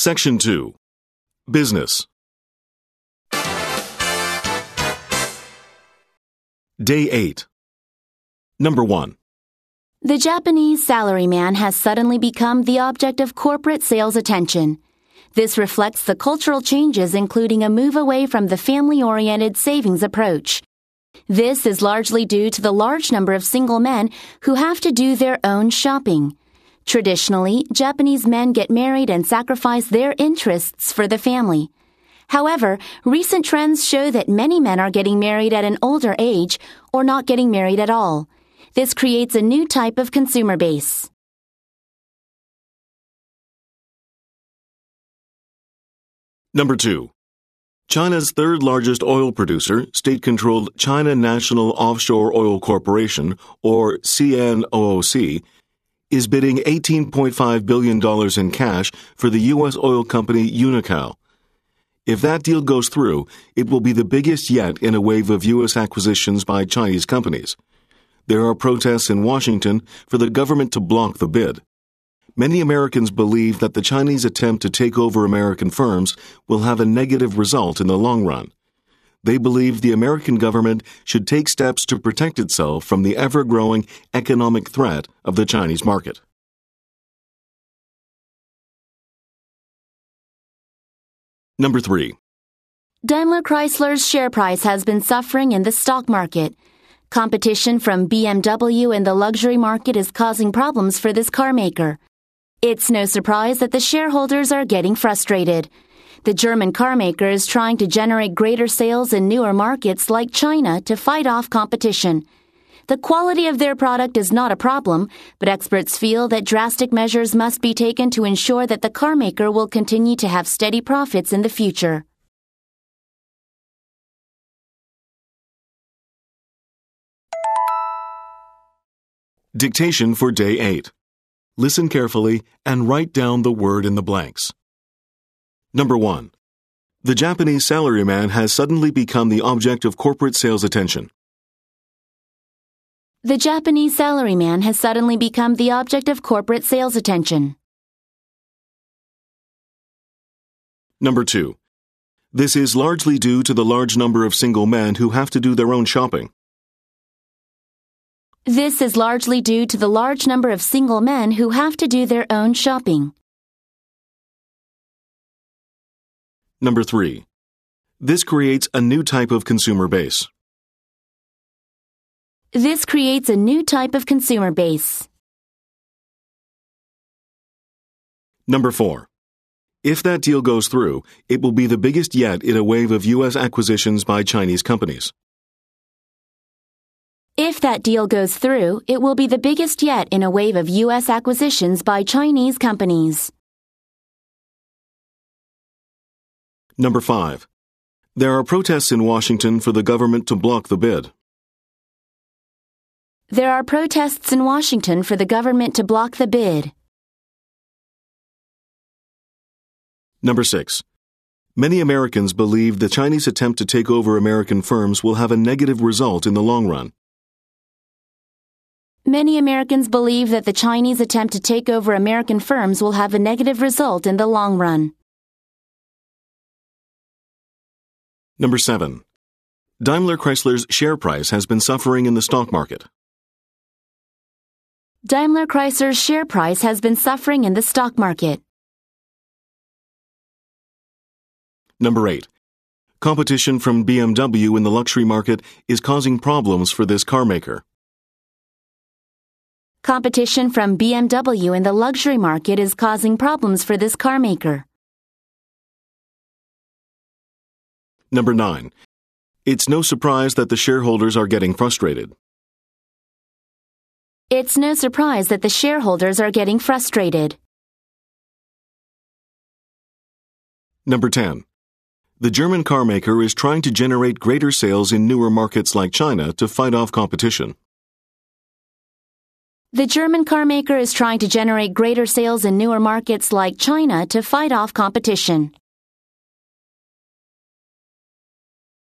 Section 2. Business. Day 8. Number 1. The Japanese salaryman has suddenly become the object of corporate sales attention. This reflects the cultural changes, including a move away from the family-oriented savings approach. This is largely due to the large number of single men who have to do their own shopping. Traditionally, Japanese men get married and sacrifice their interests for the family. However, recent trends show that many men are getting married at an older age or not getting married at all. This creates a new type of consumer base. Number 2. China's third largest oil producer, state-controlled China National Offshore Oil Corporation, or CNOOC, is bidding $18.5 billion in cash for the U.S. oil company Unocal. If that deal goes through, it will be the biggest yet in a wave of U.S. acquisitions by Chinese companies. There are protests in Washington for the government to block the bid. Many Americans believe that the Chinese attempt to take over American firms will have a negative result in the long run. They believe the American government should take steps to protect itself from the ever-growing economic threat of the Chinese market. Number 3. Daimler Chrysler's share price has been suffering in the stock market. Competition from BMW in the luxury market is causing problems for this car maker. It's no surprise that the shareholders are getting frustrated. The German car maker is trying to generate greater sales in newer markets like China to fight off competition. The quality of their product is not a problem, but experts feel that drastic measures must be taken to ensure that the car maker will continue to have steady profits in the future. Dictation for Day 8. Listen carefully and write down the word in the blanks. Number 1. The Japanese salaryman has suddenly become the object of corporate sales attention. The Japanese salaryman has suddenly become the object of corporate sales attention. Number 2. This is largely due to the large number of single men who have to do their own shopping. This is largely due to the large number of single men who have to do their own shopping. Number 3. This creates a new type of consumer base. This creates a new type of consumer base. Number 4. If that deal goes through, it will be the biggest yet in a wave of U.S. acquisitions by Chinese companies. If that deal goes through, it will be the biggest yet in a wave of U.S. acquisitions by Chinese companies. Number 5. There are protests in Washington for the government to block the bid. There are protests in Washington for the government to block the bid. Number 6. Many Americans believe the Chinese attempt to take over American firms will have a negative result in the long run. Many Americans believe that the Chinese attempt to take over American firms will have a negative result in the long run. Number 7. Daimler Chrysler's share price has been suffering in the stock market. Daimler Chrysler's share price has been suffering in the stock market. Number 8. Competition from BMW in the luxury market is causing problems for this car maker. Competition from BMW in the luxury market is causing problems for this car maker. Number 9. It's no surprise that the shareholders are getting frustrated. It's no surprise that the shareholders are getting frustrated. Number 10. The German car maker is trying to generate greater sales in newer markets like China to fight off competition. The German car maker is trying to generate greater sales in newer markets like China to fight off competition.